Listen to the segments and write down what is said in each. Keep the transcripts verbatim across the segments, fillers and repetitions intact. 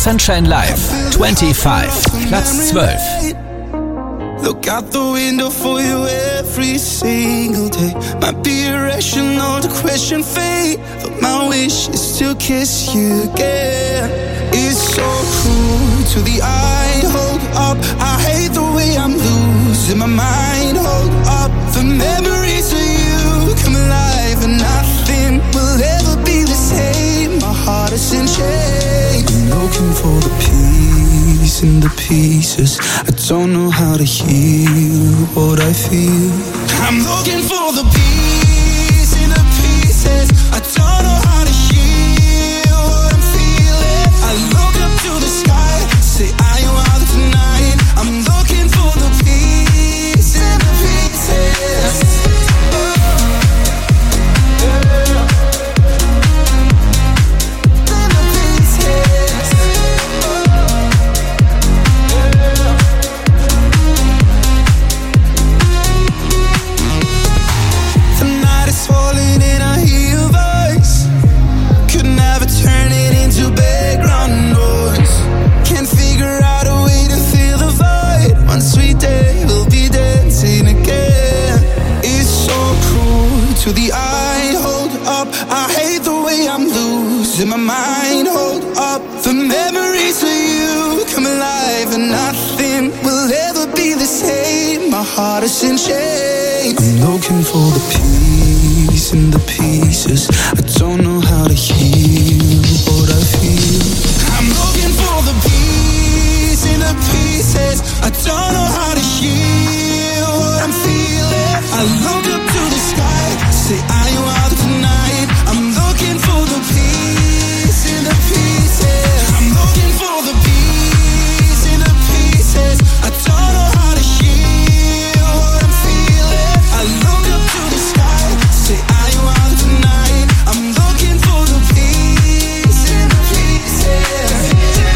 Sunshine Live twenty-five, Platz zwölf. Look out the window for you every single day. Might be irrational to question fate, but my wish is to kiss you again. It's so cruel to the eye. Hold up, I hate the way I'm losing my mind. Hold up, the memories of you come alive, and nothing will ever be the same. My heart is in chains. I'm looking for the peace in the pieces. I don't know how to heal what I feel. I'm looking for the peace in the pieces. I don't know how to heal what I'm feeling. I look up to the sky, say are you out tonight? I'm looking for the peace in the pieces. To the eye, hold up, I hate the way I'm losing my mind. Hold up, the memories of you come alive, and nothing will ever be the same. My heart is in chains. I'm looking for the peace in the pieces. I don't know how to heal what I feel. I'm looking for the peace in the pieces. I don't know how to heal what I'm feeling. I look up to the sky, say are you out tonight? I'm looking for the peace in the pieces. I'm looking for the peace in the pieces. I don't know how to heal what I'm feeling. I look up to the sky, say are you out tonight? I'm looking for the peace in the pieces.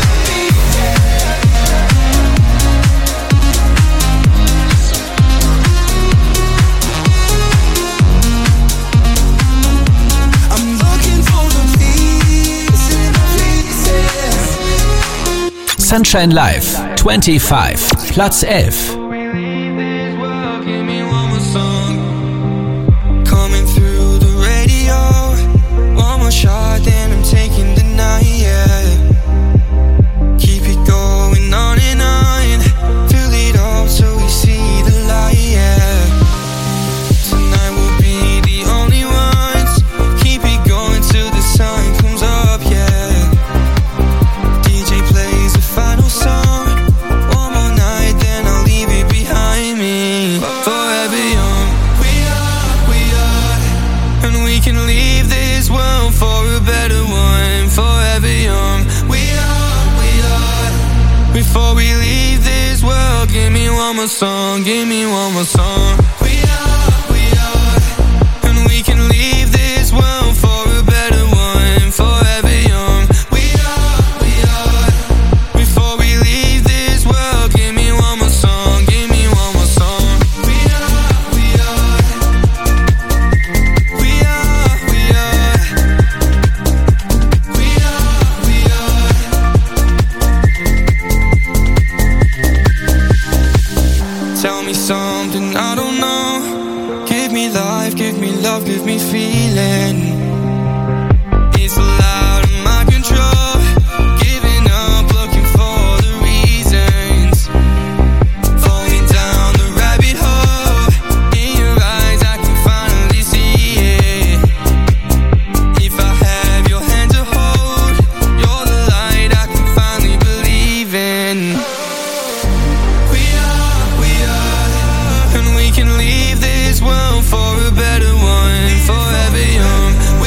Sunshine Live twenty-five, Platz elf. Coming through the radio, one more shot, then I'm taking the night, yeah. Keep it going on and on, fill it up so we see the light, yeah. Tonight we'll be the only ones, keep it going till the sun comes up, yeah. D J plays the final song, one more night, then I'll leave it behind me. Forever young, we are, we are, and we can leave this world for a better one. Forever young, we are, we are. Before we leave this world, give me one more song, give me one more song. We are, we are, and we can leave this world for a better one. Forever young, we are, we are. Before we leave this world, give me one more song, give me one more song. We are, we are, we are, we are, we are, we are. Tell me something I don't know. Give me life, give me love, give me feeling. It's all out of my control. Giving up, looking for the reasons. Falling down the rabbit hole. In your eyes, I can finally see it. If I have your hand to hold, you're the light I can finally believe in. We are, we are, and we can leave this world for a better one. Forever young,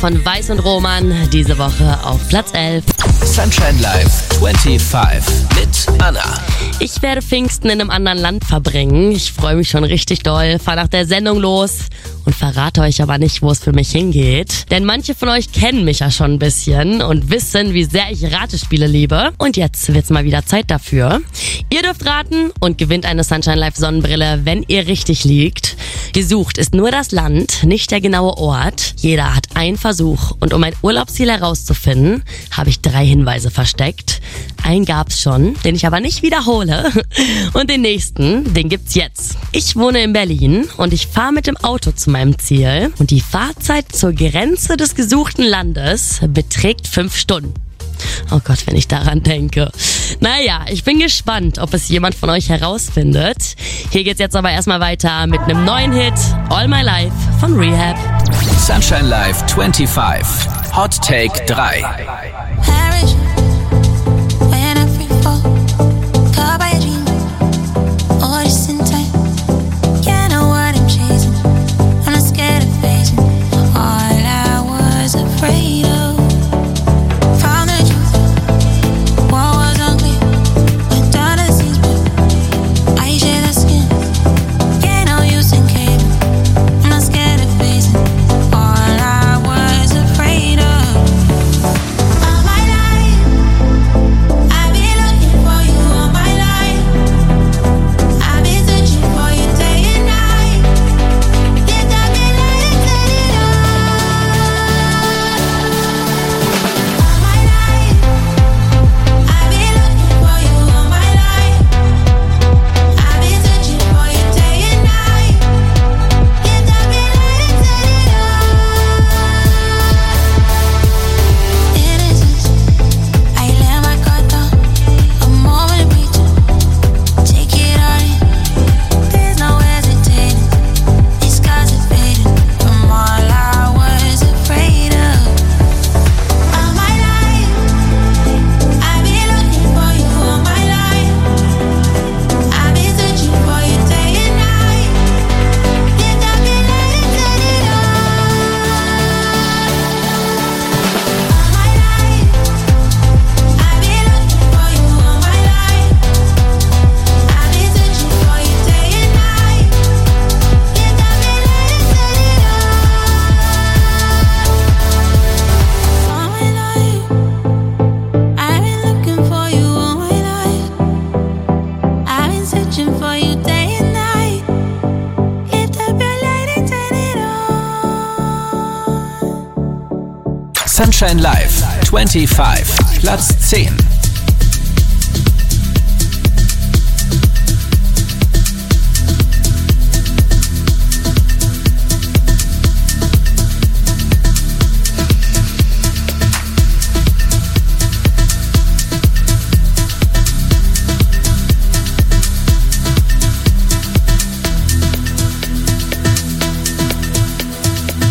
von Weiß und Roman, diese Woche auf Platz elf. Sunshine Live fünfundzwanzig mit Anna. Ich werde Pfingsten in einem anderen Land verbringen. Ich freue mich schon richtig doll, fahre nach der Sendung los und verrate euch aber nicht, wo es für mich hingeht. Denn manche von euch kennen mich ja schon ein bisschen und wissen, wie sehr ich Ratespiele liebe. Und jetzt wird's mal wieder Zeit dafür. Ihr dürft raten und gewinnt eine Sunshine Live Sonnenbrille, wenn ihr richtig liegt. Gesucht ist nur das Land, nicht der genaue Ort. Jeder hat einen Versuch und um ein Urlaubsziel herauszufinden, habe ich drei Hinweise versteckt. Einen gab's schon, den ich aber nicht wiederhole. Und den nächsten, den gibt's jetzt. Ich wohne in Berlin und ich fahre mit dem Auto zu meinem Ziel. Und die Fahrzeit zur Grenze des gesuchten Landes beträgt fünf Stunden. Oh Gott, wenn ich daran denke. Naja, ich bin gespannt, ob es jemand von euch herausfindet. Hier geht's jetzt aber erstmal weiter mit einem neuen Hit, All My Life von Rehab. Sunshine Live fünfundzwanzig. Hot Take drei. Sunshine Live fünfundzwanzig. Platz zehn.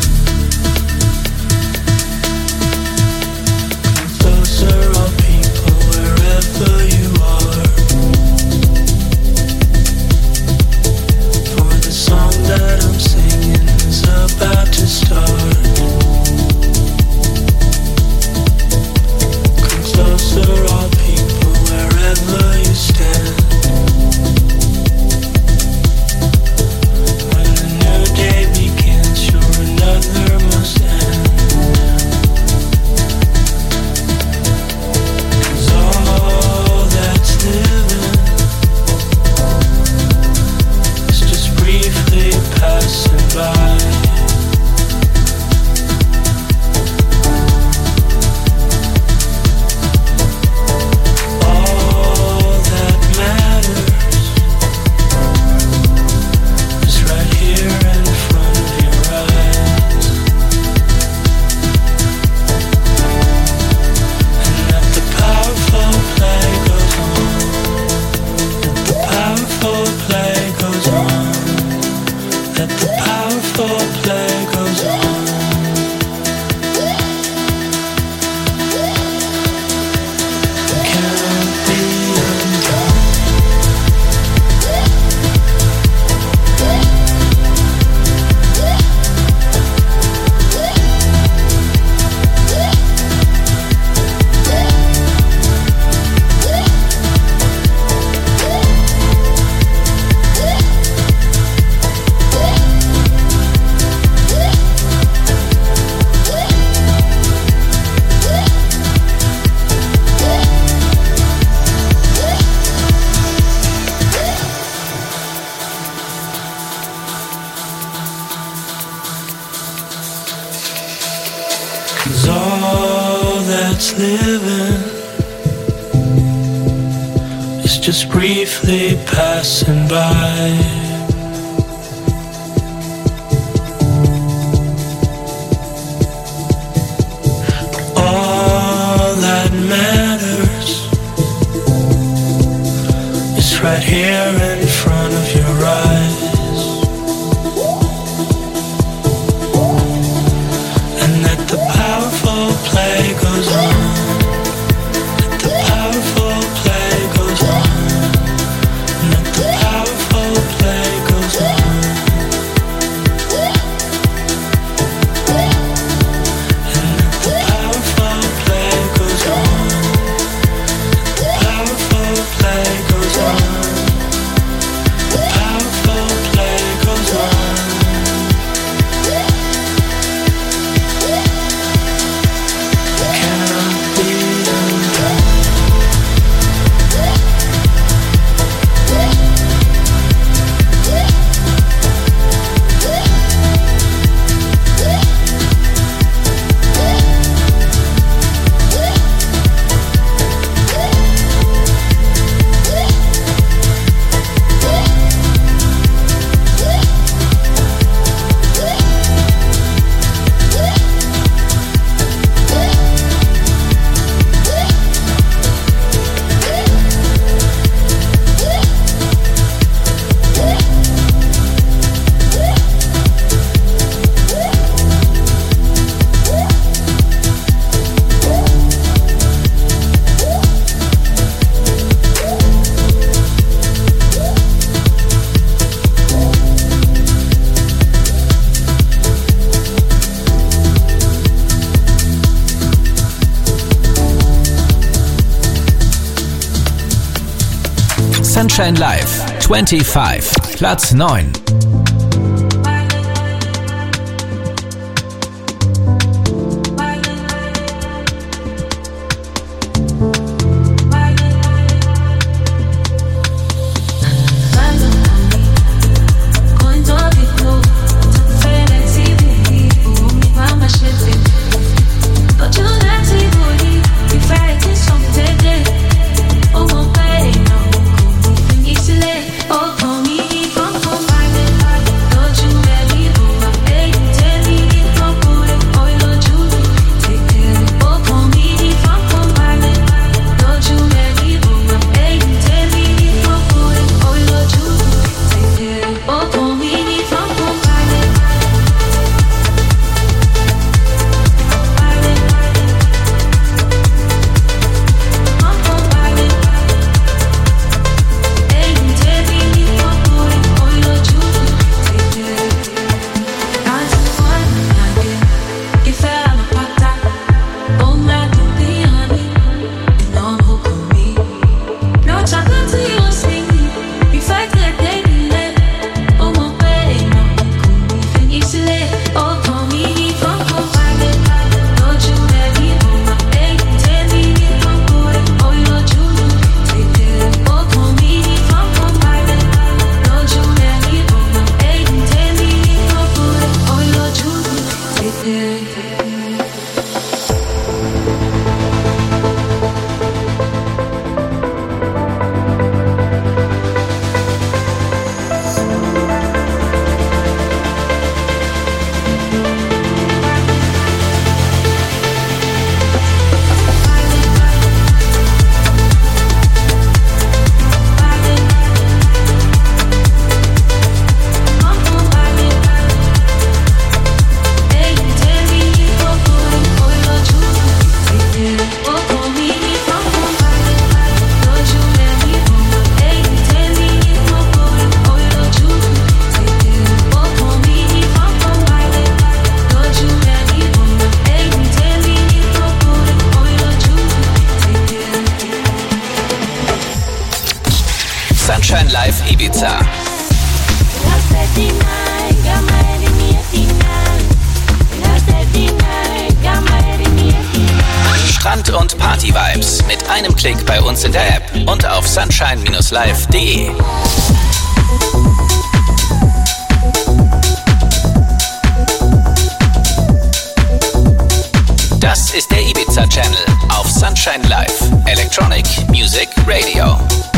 Closer, all people. 'cause all that's living is just briefly passing by. All that matters is right here in front of your eyes. And that the powerful play goes on. That the powerful play goes on. And that the powerful play goes on. And that the powerful play goes on. The powerful play goes on. The powerful play goes on. Sunshine Live fünfundzwanzig, Platz neun. Sunshine Live Ibiza. Strand- und Party-Vibes mit einem Klick bei uns in der App und auf sunshine live punkt de. Channel auf Sunshine Live. Electronic Music Radio.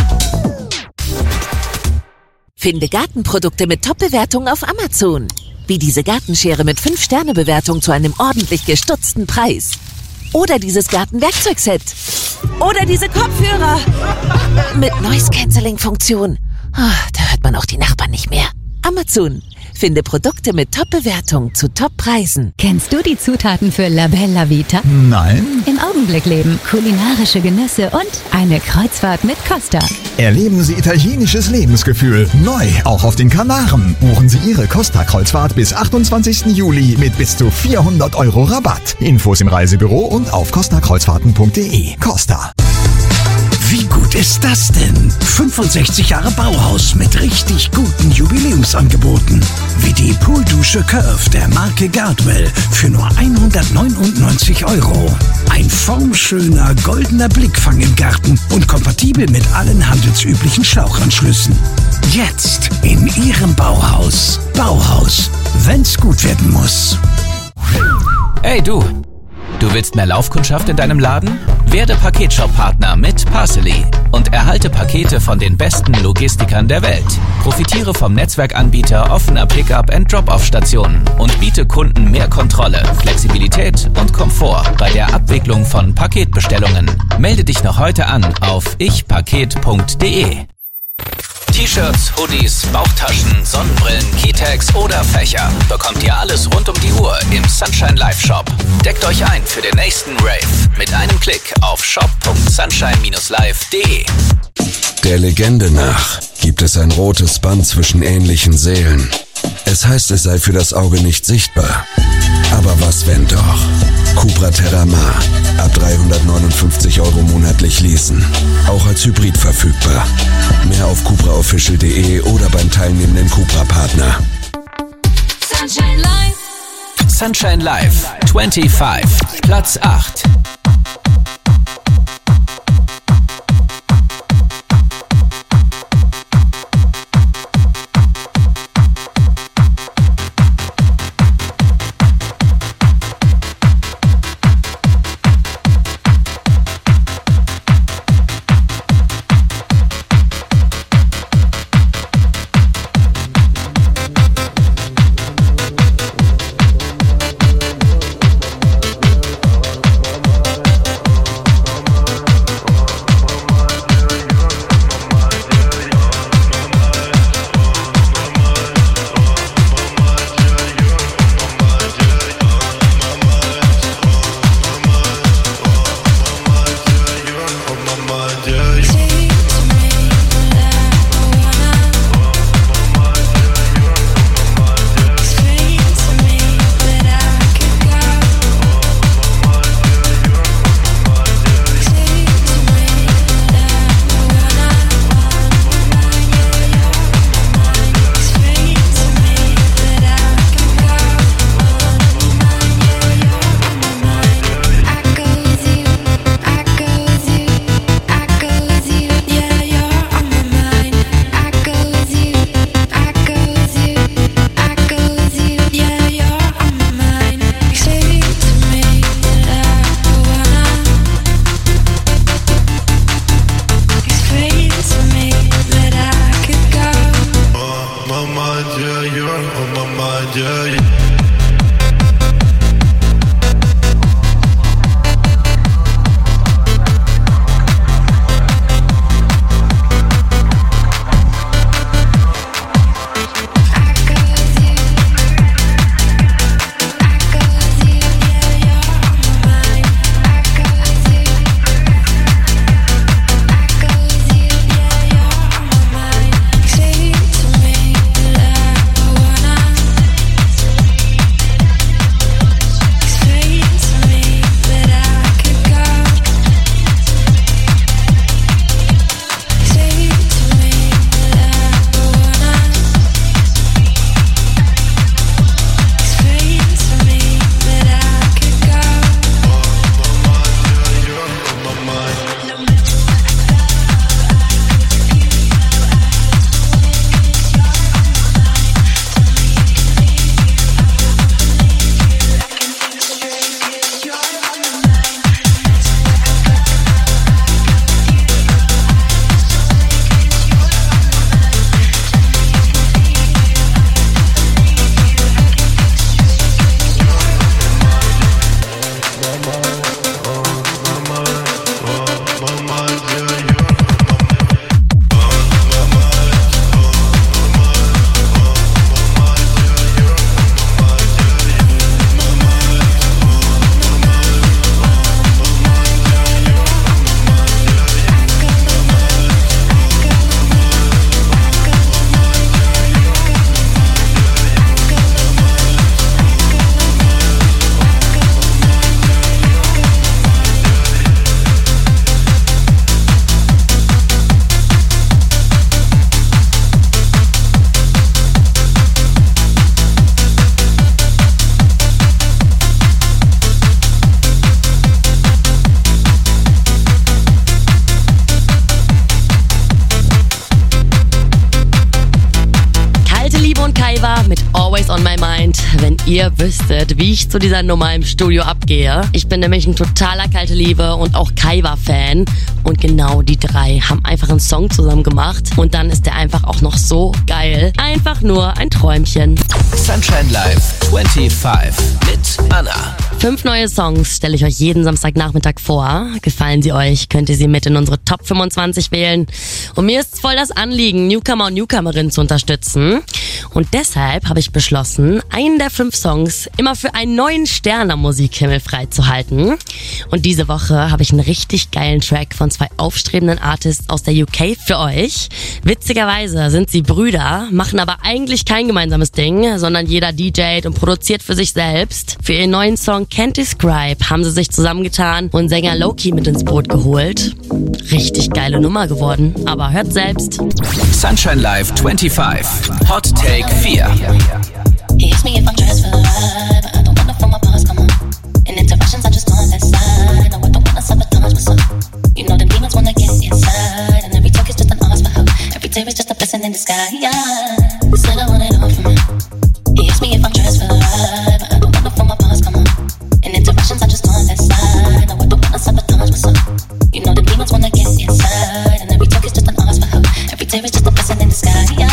Finde Gartenprodukte mit Top-Bewertungen auf Amazon. Wie diese Gartenschere mit fünf Sterne Bewertung zu einem ordentlich gestutzten Preis. Oder dieses Gartenwerkzeugset. Oder diese Kopfhörer mit Noise-Canceling-Funktion. Oh, da hört man auch die Nachbarn nicht mehr. Amazon. Finde Produkte mit Top-Bewertung zu Top-Preisen. Kennst du die Zutaten für La Bella Vita? Nein. Im Augenblick leben, kulinarische Genüsse und eine Kreuzfahrt mit Costa. Erleben Sie italienisches Lebensgefühl. Neu, auch auf den Kanaren. Buchen Sie Ihre Costa-Kreuzfahrt bis achtundzwanzigsten Juli mit bis zu vierhundert Euro Rabatt. Infos im Reisebüro und auf costa kreuzfahrten punkt de. Costa. Wie gut ist das denn? fünfundsechzig Jahre Bauhaus mit richtig guten Jubiläumsangeboten. Wie die Pooldusche Curve der Marke Gardwell für nur hundertneunundneunzig Euro. Ein formschöner goldener Blickfang im Garten und kompatibel mit allen handelsüblichen Schlauchanschlüssen. Jetzt in Ihrem Bauhaus. Bauhaus, wenn's gut werden muss. Hey du! Du willst mehr Laufkundschaft in deinem Laden? Werde Paketshop-Partner mit Parcely und erhalte Pakete von den besten Logistikern der Welt. Profitiere vom Netzwerkanbieter offener Pickup- und Drop-Off-Stationen und biete Kunden mehr Kontrolle, Flexibilität und Komfort bei der Abwicklung von Paketbestellungen. Melde dich noch heute an auf ich paket punkt de. T-Shirts, Hoodies, Bauchtaschen, Sonnenbrillen, Keytags oder Fächer. Bekommt ihr alles rund um die Uhr im Sunshine Live Shop. Deckt euch ein für den nächsten Rave mit einem Klick auf shop punkt sunshine live punkt de. Der Legende nach gibt es ein rotes Band zwischen ähnlichen Seelen. Es heißt, es sei für das Auge nicht sichtbar. Aber was wenn doch? Cupra Terramar. Ab dreihundertneunundfünfzig Euro monatlich leasen. Auch als Hybrid verfügbar. Mehr auf cupra official punkt de oder beim teilnehmenden Cupra-Partner. Sunshine Live. Sunshine Live fünfundzwanzig, Platz acht. Kaiwa mit Always on My Mind. Wenn ihr wüsstet, wie ich zu dieser Nummer im Studio abgehe. Ich bin nämlich ein totaler kalte Liebe und auch Kaiwa-Fan. Und genau die drei haben einfach einen Song zusammen gemacht. Und dann ist der einfach auch noch so geil. Einfach nur ein Träumchen. Sunshine Live fünfundzwanzig mit Anna. Fünf neue Songs stelle ich euch jeden Samstagnachmittag vor. Gefallen sie euch, könnt ihr sie mit in unsere Top fünfundzwanzig wählen. Und mir ist voll das Anliegen, Newcomer und Newcomerinnen zu unterstützen. Und deshalb habe ich beschlossen, einen der fünf Songs immer für einen neuen Stern am Musikhimmel freizuhalten. Und diese Woche habe ich einen richtig geilen Track von zwei aufstrebenden Artists aus der U K für euch. Witzigerweise sind sie Brüder, machen aber eigentlich kein gemeinsames Ding, sondern jeder D Jt und produziert für sich selbst. Für ihren neuen Song Can't Describe haben sie sich zusammengetan und Sänger Loki mit ins Boot geholt. Richtig geile Nummer geworden, aber hört selbst. Sunshine Live fünfundzwanzig. Hot Take vier. He asks me if I'm dressed for the vibe. I don't wanna feel my past come on. In interactions I just on that side. No, I don't wanna sabotage myself. You know the demons wanna get inside. And every talk is just an ask for help. Every tear is just a blessing in the sky. Yeah, said I want it all for me. He asks me if I'm dressed for the vibe. I don't wanna feel my past come on. In interactions I just on that side. No, I don't wanna sabotage myself. You know the demons wanna get inside. And every talk is just an ask for help. Every tear is just a blessing in the sky. Yeah.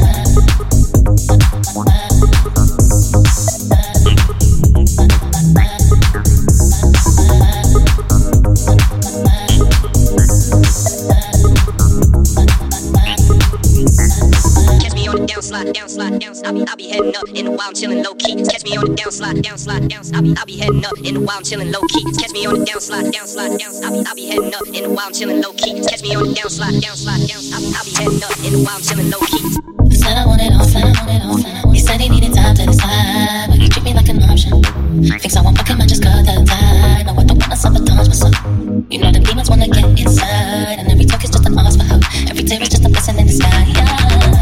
Slide, down, slide, down, I be, I be heading up in the wild, chillin' low key. Catch me on the down, slide, down, slide, down, I be, I be heading up in the wild, chillin' low key. Catch me on the down, slide, down, slide, down, I be, I be heading up in the wild, chillin' low key. Catch me on the down, slide, down, slide, down, I be, I be heading up in the wild, chillin' low key. Said I want it all, said I want it all. He said he needed time to decide, but he treat me like an option. Thinks I want back him, I just cut the tie. No, I don't wanna sabotage myself. You know the demons wanna get inside, and every talk is just an ask for help. Every tear is just a blessing in the sky. Yeah.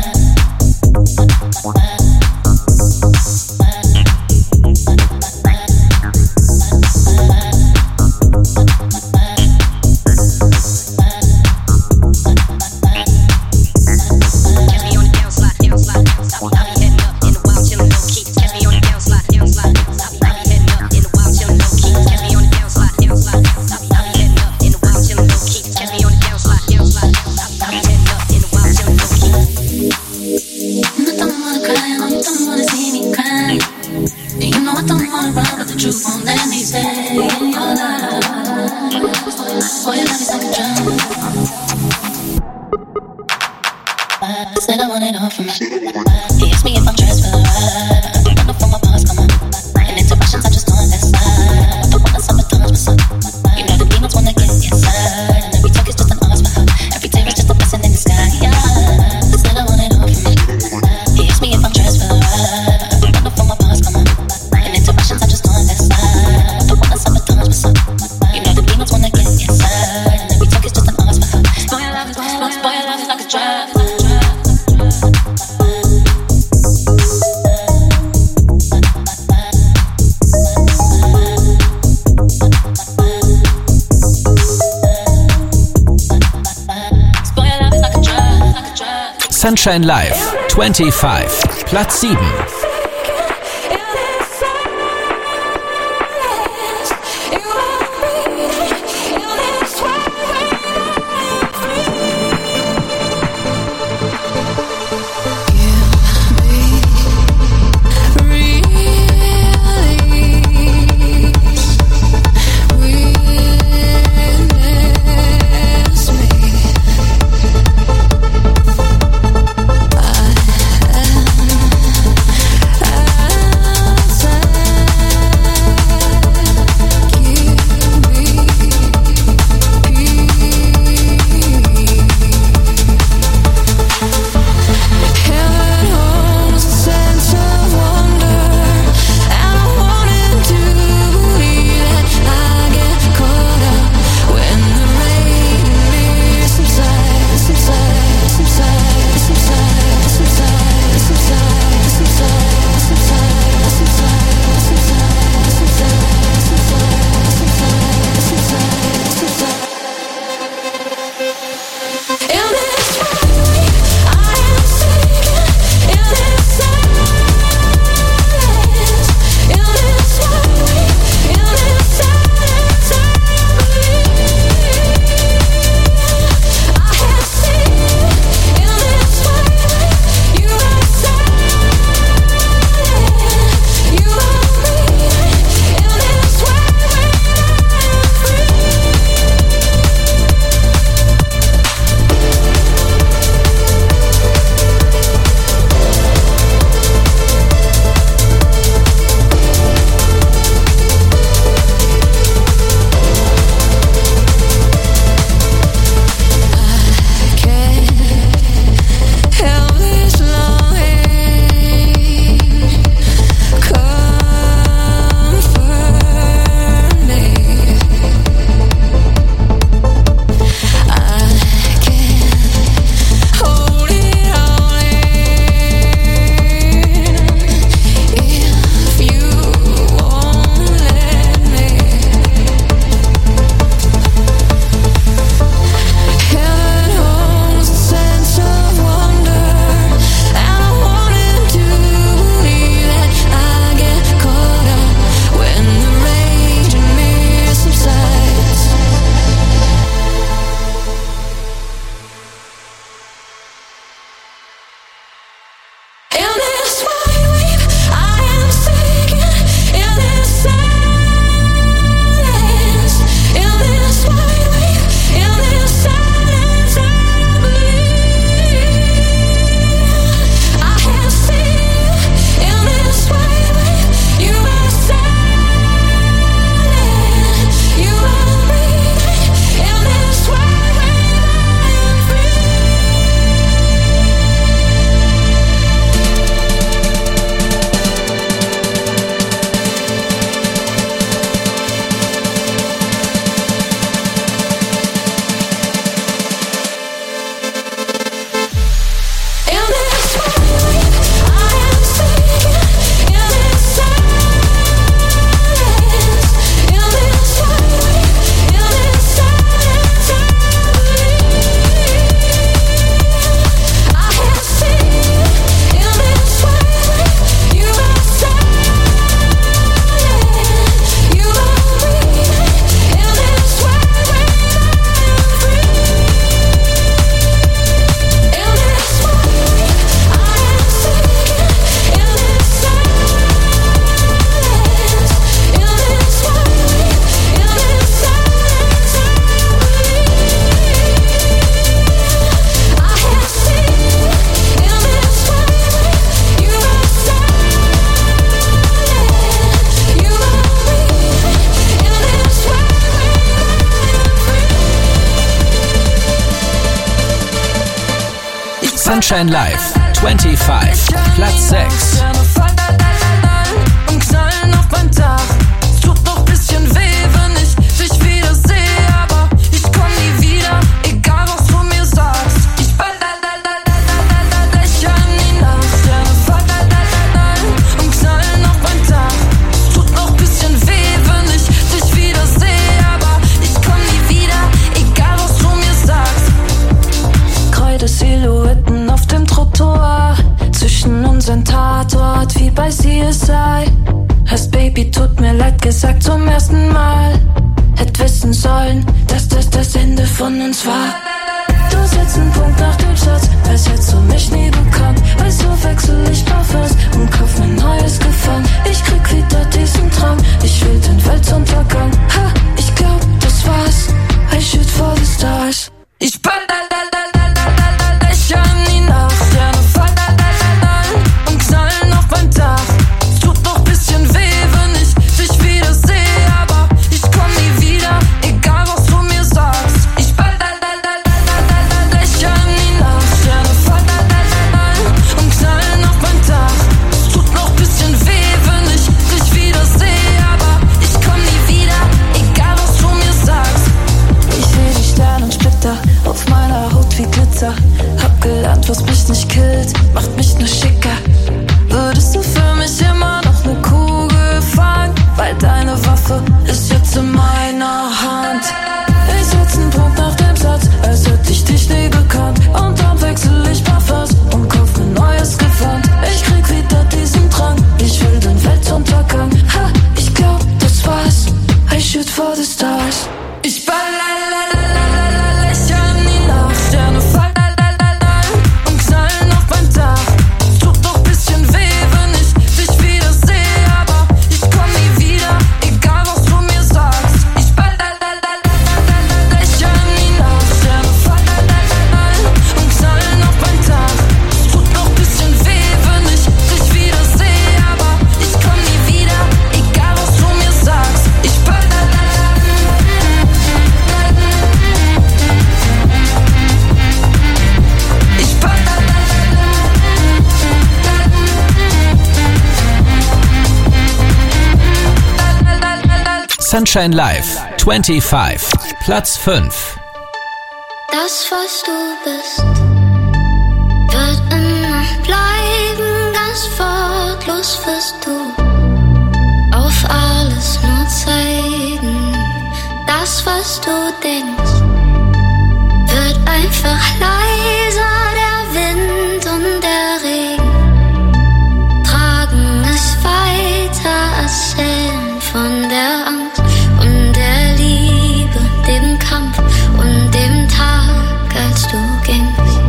Said I want it all for me. He asked me if I'm dressed for the vibe. I don't wanna feel my past come on. In interactions I just on that side. I don't wanna sabotage myself. You know the demons wanna get inside. And every talk is just an ask for help. Every tear is just a blessing in the sky. Yeah. Said I want it all for me. He asked me if I'm dressed for the vibe. I don't wanna feel my past come on. In interactions I just on that side. I don't wanna sabotage myself. You know the demons wanna get inside. And every talk is just an ask for help. Spoil your love is spoil your love is like a drug. Sunshine Live fünfundzwanzig. Platz sieben. Sunshine Live fünfundzwanzig, Platz sechs. Und knallen auf mein Dach. Es tut noch bisschen weh, wenn ich dich wieder sehe, aber ich komm nie wieder, egal was du mir sagst. Ich bin Lächeln in die Nacht. Sterne fallen und knallen auf mein Dach. Es tut noch bisschen weh, wenn ich dich wieder sehe, aber ich komm nie wieder, egal was du mir sagst. Kreide Silhouetten auf dem Trottoir, zwischen unseren Tatort wie bei C S I. Hast Baby, tut mir leid gesagt zum ersten Mal. Hätt wissen sollen, dass das das Ende von uns war. Du setzt einen Punkt nach dem Satz, als hättest du mich nie bekannt. Weißt du, wechsel ich Parfums und kauf mir neues Gefallen. Ich krieg wieder diesen Traum, ich will den Weltuntergang. Ha, ich glaub, das war's, I shoot for the stars. Ich bin Lächeln in die Nacht. Sterne fallen und knallen auf mein Dach. Es tut noch bisschen weh, wenn ich dich wieder sehe, aber ich komm nie wieder, egal was du mir sagst. Ich bin Lächeln in die Nacht. Sterne fallen und knallen auf mein Dach. Es tut noch bisschen weh, wenn ich dich wieder sehe, aber ich komm nie wieder, egal was du mir sagst. Ich seh die Sternensplitter auf meiner Haut wie Glitzer. Hab gelernt, was mich nicht killt, macht mich nur schicker. Würdest du für mich immer noch ne Kugel fangen? Weil deine Waffe ist jetzt in meiner Hand. Ich setz einen Punkt nach dem Satz, als hätte ich dich nie gekannt. Und dann wechsel ich Parfums und kauf mir neues Gewand. Ich krieg wieder diesen Drang, ich will den Weltuntergang. Ha, ich glaub, das war's, I shoot for the stars. Ich bin Lächeln in die Nacht. Sterne fallen und knallen auf mein Dach. Es tut noch bisschen weh, wenn ich dich wieder sehe, aber ich komm nie wieder, egal was du mir sagst. Ich bin Lächeln in die Nacht. Sterne fallen und knallen auf mein Dach. Es tut noch bisschen weh, wenn ich dich wieder sehe, aber ich komm nie wieder, egal was du mir sagst. Ich bin Sunshine Live fünfundzwanzig, Platz fünf. Das, was du bist, wird immer bleiben, ganz wortlos wirst du auf alles nur zeigen. Das, was du denkst, wird einfach leiser, der Wind und der Regen tragen es weiter, erzählen von der Angst und der Liebe, dem Kampf und dem Tag, als du gingst.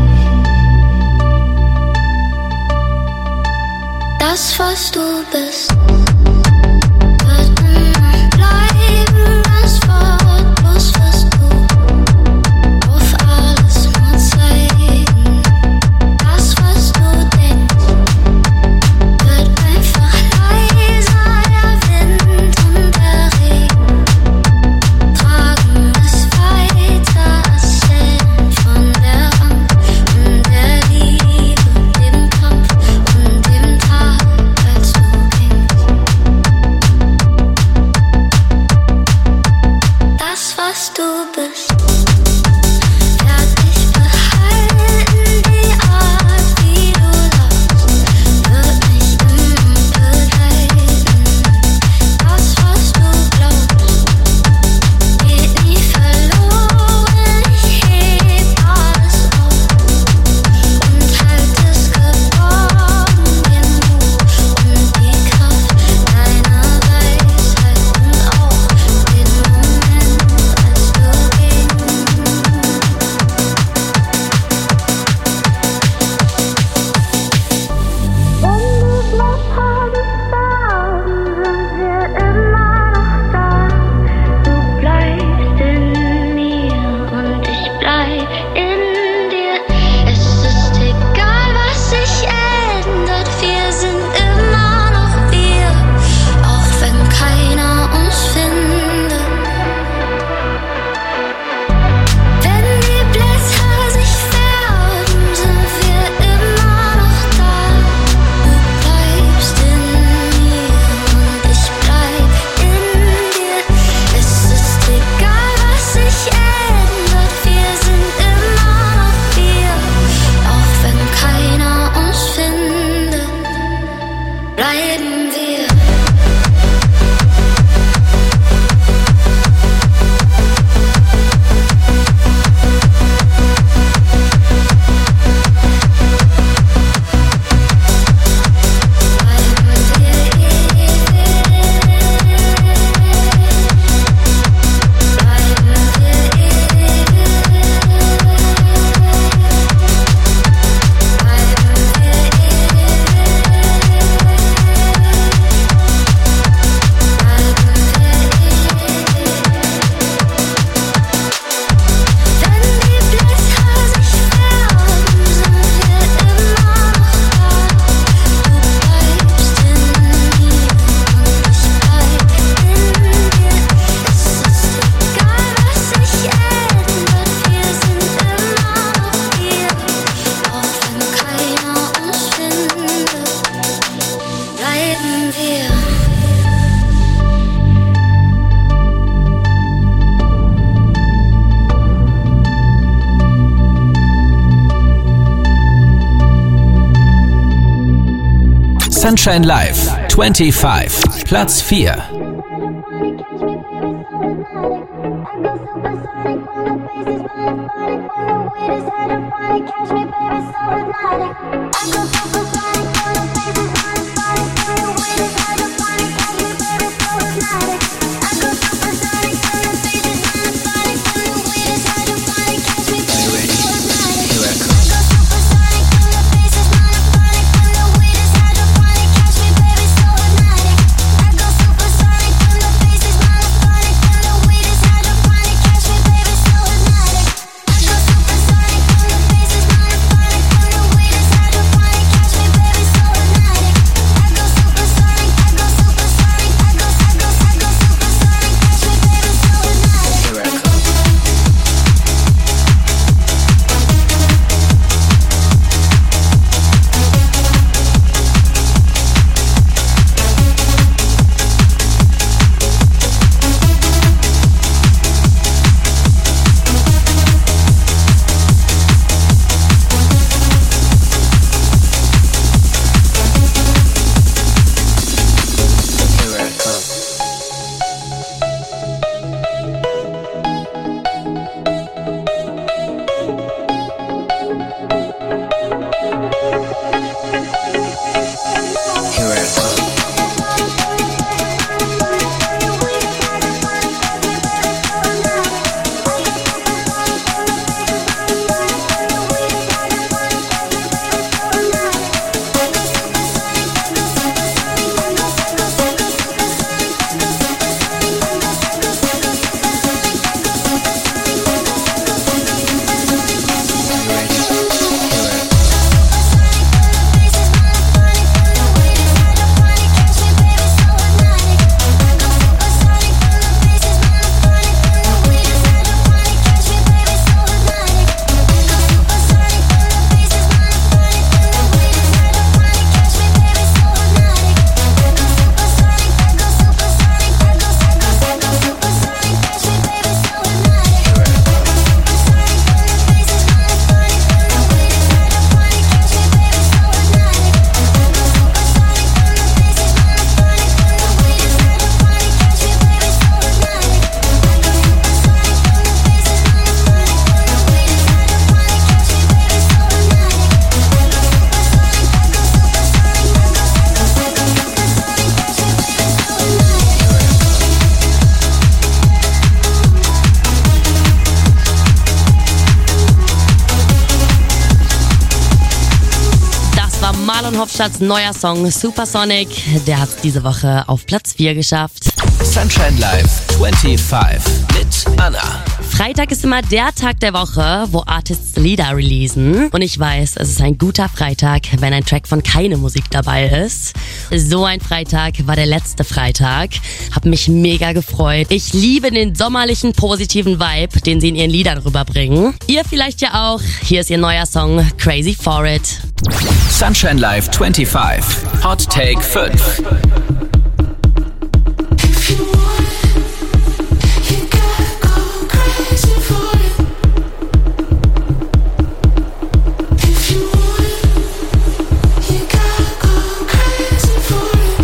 Das, was du bist, wird immer bleiben, ganz wortlos wirst du auf alles nur zeigen. Das, was du denkst, wird einfach leiser, der Wind und der Regen tragen es weiter, erzählen von der Angst und der Liebe, dem Kampf und dem Tag, als du gingst. bleiben wir. Sunshine Live fünfundzwanzig, Platz vier. Hofstadts neuer Song Supersonic, der hat es diese Woche auf Platz vier geschafft. Sunshine Live fünfundzwanzig mit Anna. Freitag ist immer der Tag der Woche, wo Artists Lieder releasen. Und ich weiß, es ist ein guter Freitag, wenn ein Track von keine Musik dabei ist. So ein Freitag war der letzte Freitag. Hab mich mega gefreut. Ich liebe den sommerlichen, positiven Vibe, den sie in ihren Liedern rüberbringen. Ihr vielleicht ja auch. Hier ist ihr neuer Song Crazy for It. Sunshine Live fünfundzwanzig, Hot Take fünf. For it.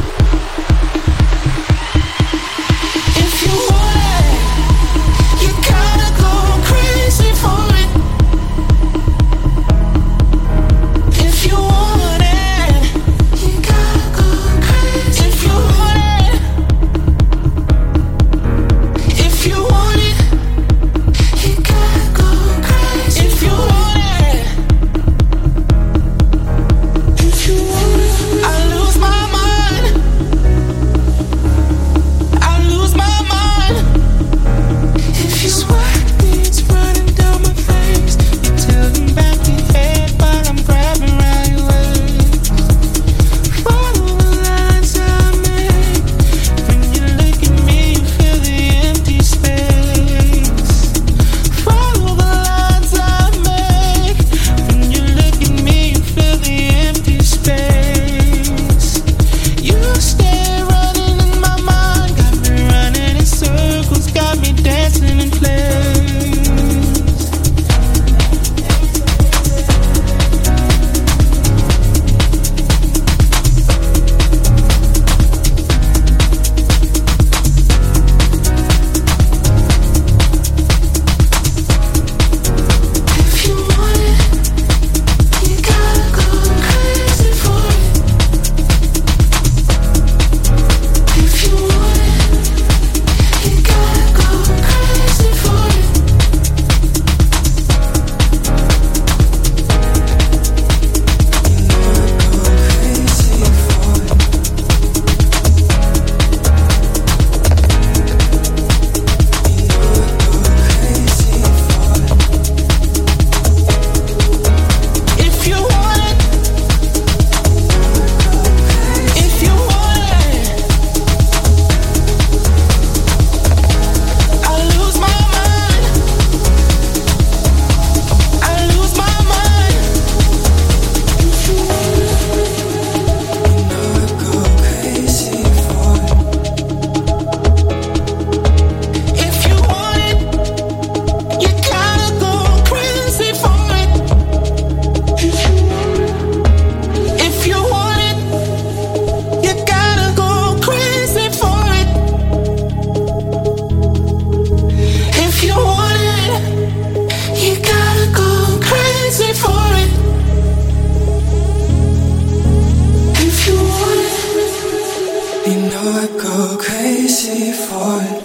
You know I go crazy for it.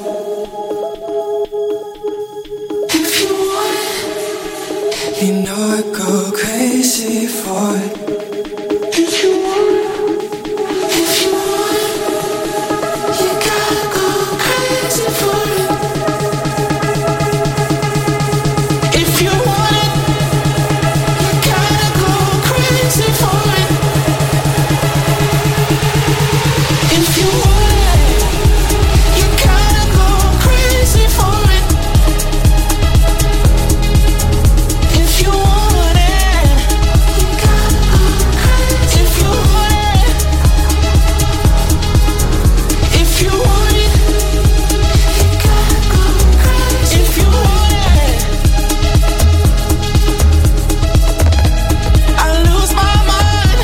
If you want it, you know I go crazy for it. If you want it, if you want it, you gotta go crazy for it. If you want it, you gotta go crazy for it. If you want it, you gotta go crazy for it. If you want it, you gotta go crazy. If you want it, if you want it, you gotta go crazy. If you want it, I lose my mind.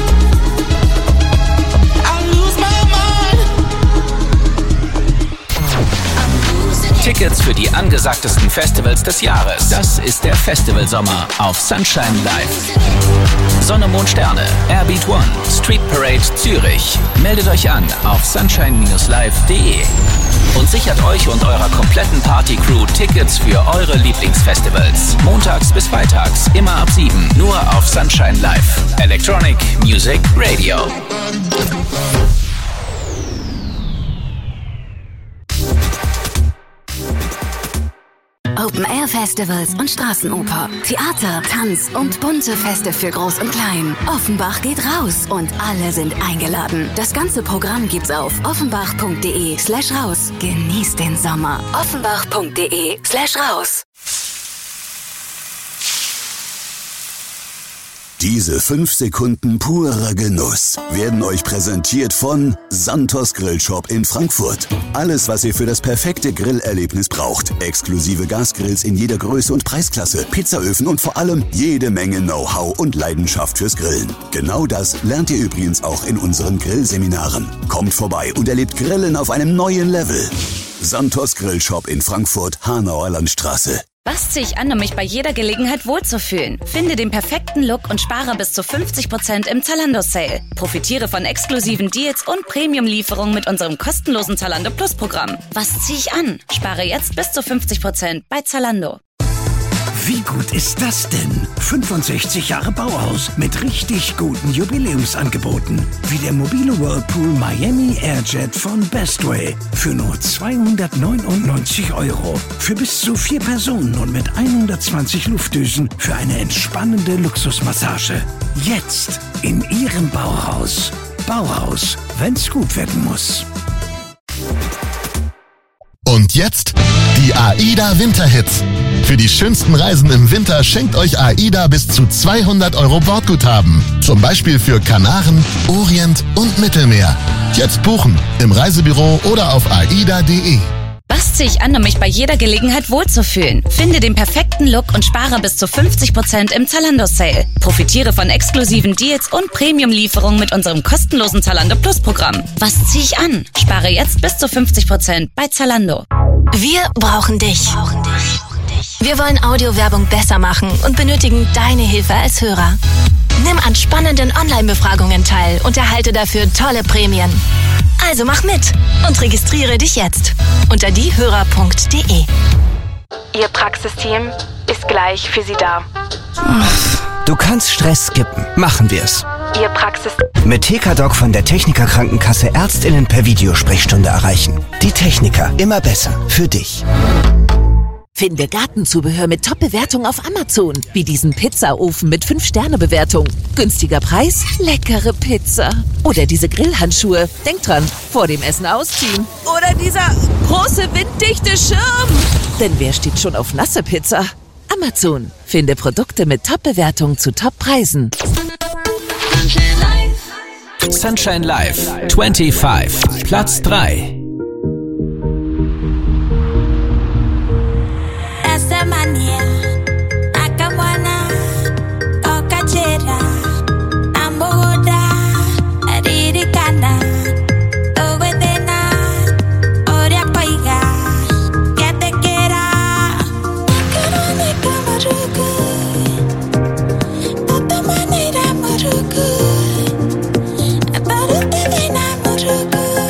I lose my mind. Tickets für die angesagtesten Festivals des Jahres. Das ist der Festivalsommer auf Sunshine Live. Sonne, Mond, Sterne, Airbeat One, Street Parade Zürich. Meldet euch an auf sunshine live punkt de und sichert euch und eurer kompletten Party-Crew Tickets für eure Lieblingsfestivals. Montags bis freitags, immer ab sieben, nur auf Sunshine Live. Electronic Music Radio. Open-Air-Festivals und Straßenoper, Theater, Tanz und bunte Feste für Groß und Klein. Offenbach geht raus und alle sind eingeladen. Das ganze Programm gibt's auf offenbach.de slash raus. Genießt den Sommer. offenbach.de slash raus. Diese fünf Sekunden purer Genuss werden euch präsentiert von Santos Grillshop in Frankfurt. Alles, was ihr für das perfekte Grillerlebnis braucht. Exklusive Gasgrills in jeder Größe und Preisklasse, Pizzaöfen und vor allem jede Menge Know-how und Leidenschaft fürs Grillen. Genau das lernt ihr übrigens auch in unseren Grillseminaren. Kommt vorbei und erlebt Grillen auf einem neuen Level. Santos Grillshop in Frankfurt, Hanauer Landstraße. Was ziehe ich an, um mich bei jeder Gelegenheit wohlzufühlen? Finde den perfekten Look und spare bis zu fünfzig Prozent im Zalando-Sale. Profitiere von exklusiven Deals und Premium-Lieferungen mit unserem kostenlosen Zalando Plus-Programm. Was ziehe ich an? Spare jetzt bis zu fünfzig Prozent bei Zalando. Wie gut ist das denn? fünfundsechzig Jahre Bauhaus mit richtig guten Jubiläumsangeboten. Wie der mobile Whirlpool Miami Airjet von Bestway für nur zweihundertneunundneunzig Euro. Für bis zu vier Personen und mit hundertzwanzig Luftdüsen für eine entspannende Luxusmassage. Jetzt in Ihrem Bauhaus. Bauhaus, wenn's gut werden muss. Und jetzt die AIDA Winterhits. Für die schönsten Reisen im Winter schenkt euch AIDA bis zu zweihundert Euro Bordguthaben. Zum Beispiel für Kanaren, Orient und Mittelmeer. Jetzt buchen im Reisebüro oder auf aida punkt de. Was ziehe ich an, um mich bei jeder Gelegenheit wohlzufühlen? Finde den perfekten Look und spare bis zu fünfzig Prozent im Zalando-Sale. Profitiere von exklusiven Deals und Premium-Lieferungen mit unserem kostenlosen Zalando Plus-Programm. Was ziehe ich an? Spare jetzt bis zu fünfzig Prozent bei Zalando. Wir brauchen dich. Wir wollen Audiowerbung besser machen und benötigen deine Hilfe als Hörer. Nimm an spannenden Online-Befragungen teil und erhalte dafür tolle Prämien. Also mach mit und registriere dich jetzt unter diehörer punkt de. Ihr Praxisteam ist gleich für Sie da. Du kannst Stress skippen. Machen wir's. Ihr Praxis... Mit T K Doc von der Techniker Krankenkasse Ärztinnen per Videosprechstunde erreichen. Die Techniker, immer besser. Für dich. Finde Gartenzubehör mit Top-Bewertung auf Amazon. Wie diesen Pizzaofen mit fünf Sterne Bewertung. Günstiger Preis, leckere Pizza. Oder diese Grillhandschuhe. Denk dran, vor dem Essen ausziehen. Oder dieser große winddichte Schirm. Denn wer steht schon auf nasse Pizza? Amazon. Finde Produkte mit Top-Bewertung zu Top-Preisen. Sunshine Live fünfundzwanzig, Platz drei. Essa mania, akamwana, okachera, amboda, aririkana, owedena, oria paiga, que te quiera, macarone kamarugu, tata manera marugu, abaruke vena marugu.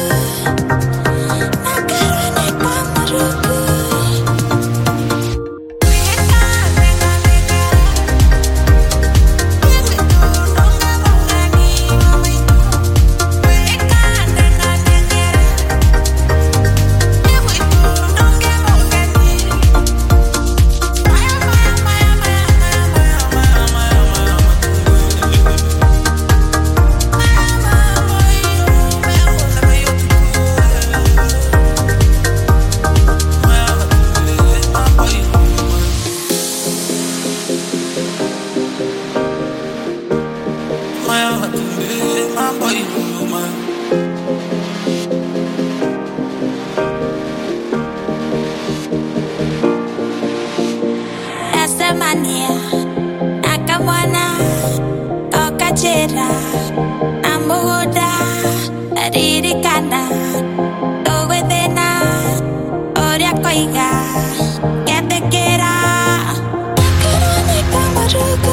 Aririkana, Owedena, Oriakoiga, Ketekera, Makarone Kamaruku,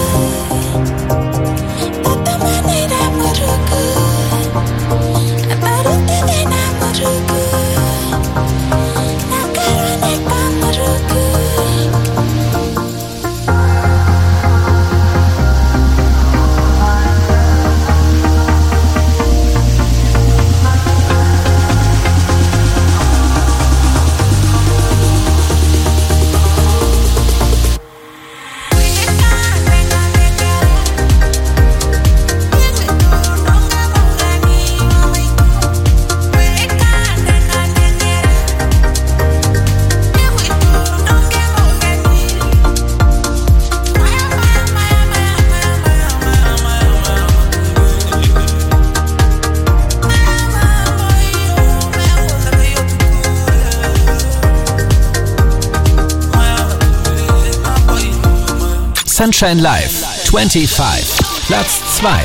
Tatamanera Muruku, Barute de Namuruku, Nakarone Kamaruku. Sunshine Live fünfundzwanzig, Platz zwei.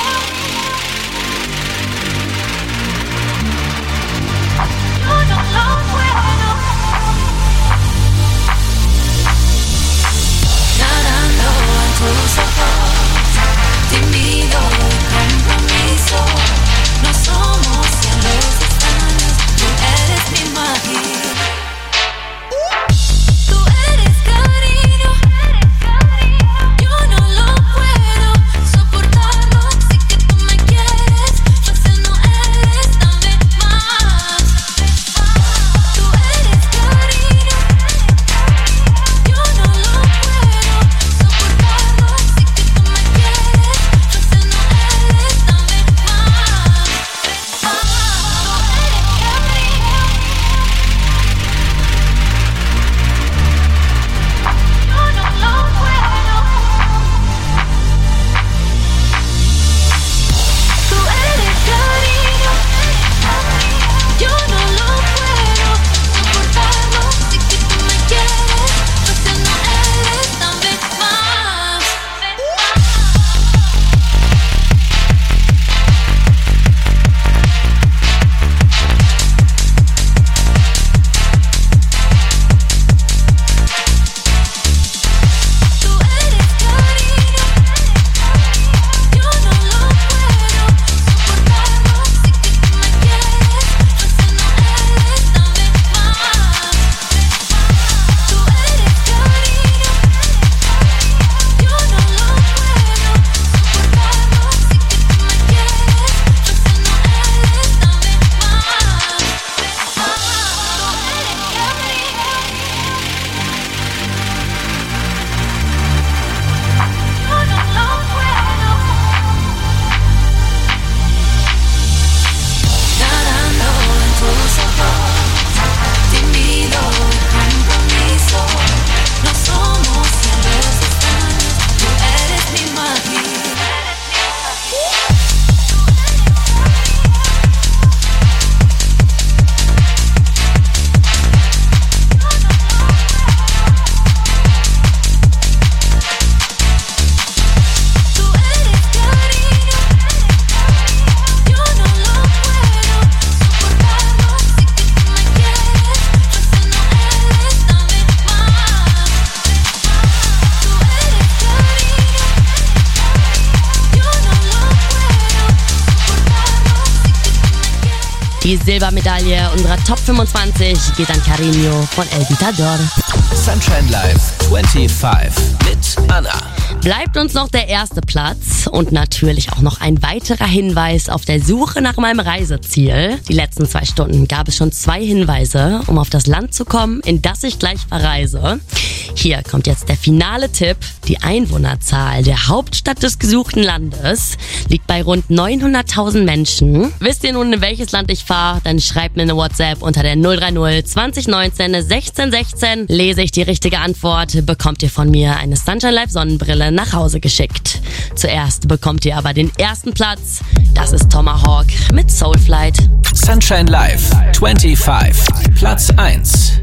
Die Silbermedaille unserer Top fünfundzwanzig geht an Cariño von El Ditador. Sunshine Live fünfundzwanzig mit Anna. Bleibt uns noch der erste Platz und natürlich auch noch ein weiterer Hinweis auf der Suche nach meinem Reiseziel. Die letzten zwei Stunden gab es schon zwei Hinweise, um auf das Land zu kommen, in das ich gleich verreise. Hier kommt jetzt der finale Tipp. Die Einwohnerzahl der Hauptstadt des gesuchten Landes liegt bei rund neunhunderttausend Menschen. Wisst ihr nun, in welches Land ich fahre? Dann schreibt mir eine WhatsApp unter der null drei null zwanzig neunzehn sechzehn sechzehn. Lese ich die richtige Antwort, bekommt ihr von mir eine Sunshine Live Sonnenbrille nach Hause geschickt. Zuerst bekommt ihr aber den ersten Platz. Das ist Tomahawk mit Soulflight. Sunshine Live fünfundzwanzig, Platz eins.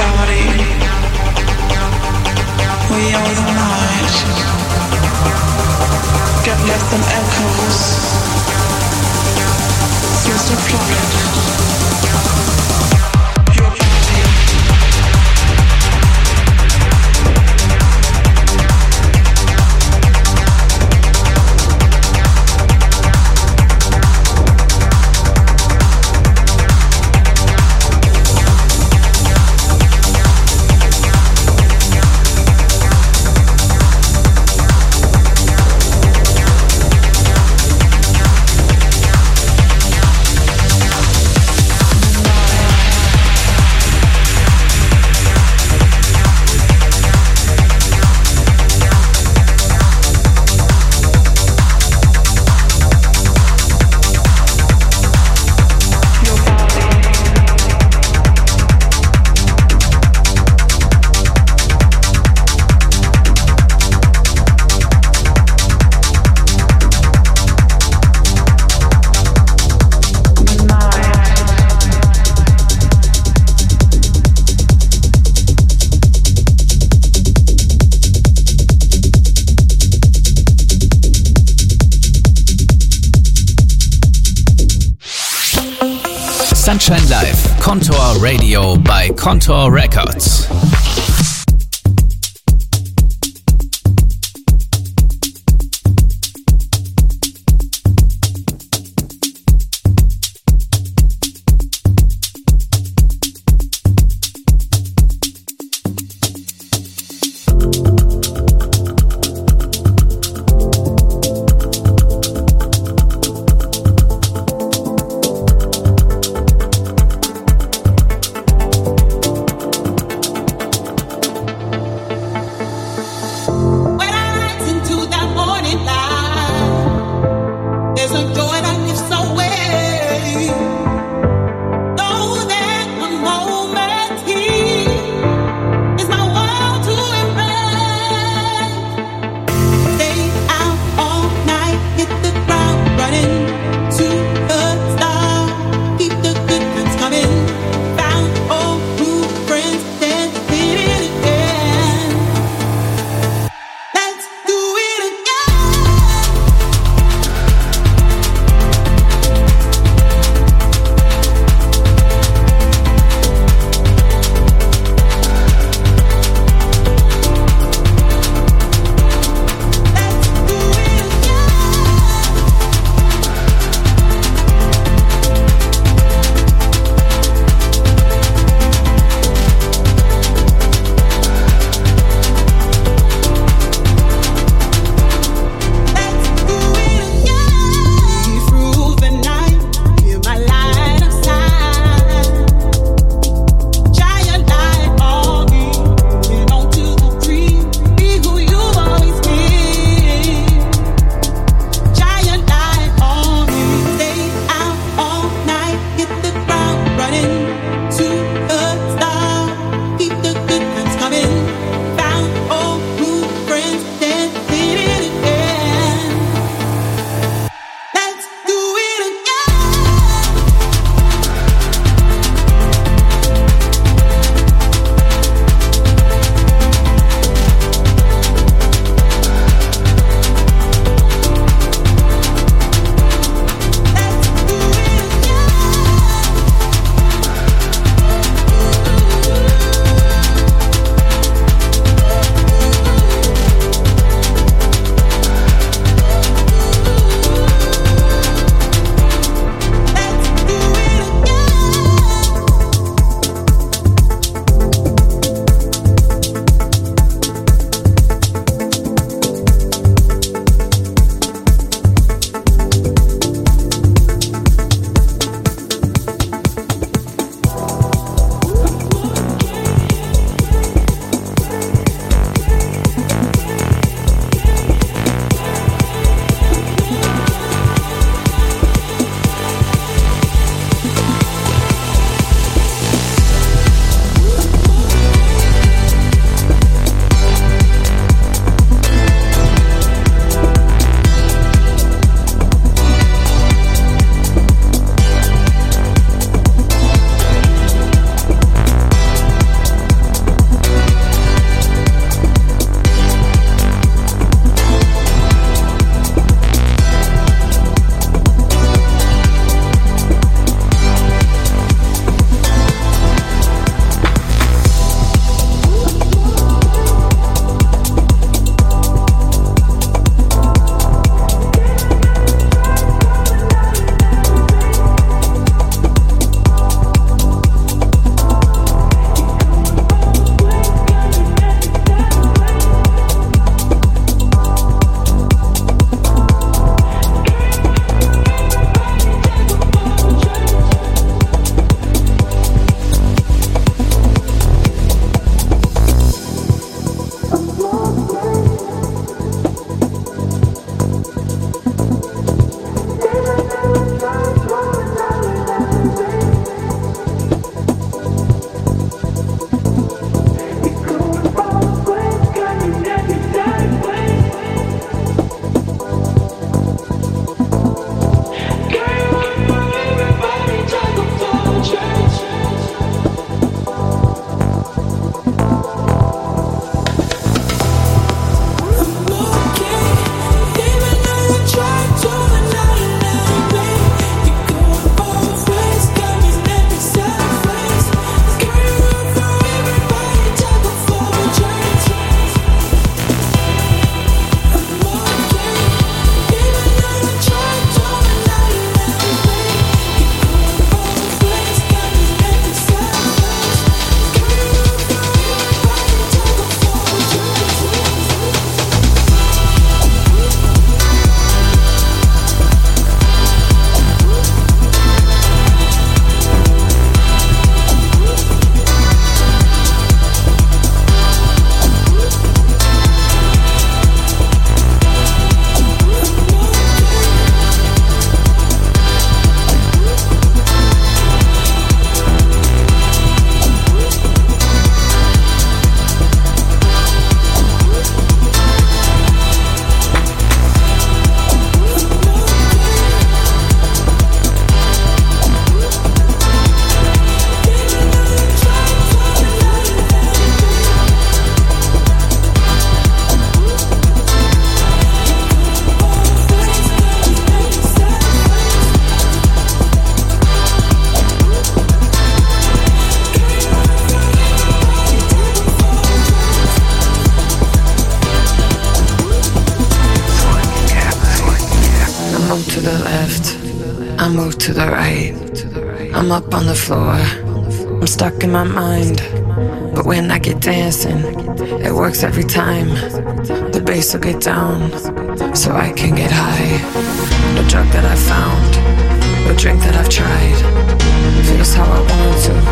body. We are the night. Get less than echoes. You're so florid. Sunshine Live, Contour Radio bei Contour Records. move to the left, I move to the right. I'm up on the floor, I'm stuck in my mind. But when I get dancing, it works every time. The bass will get down, so I can get high. The drug that I found, the drink that I've tried, feels how I want to,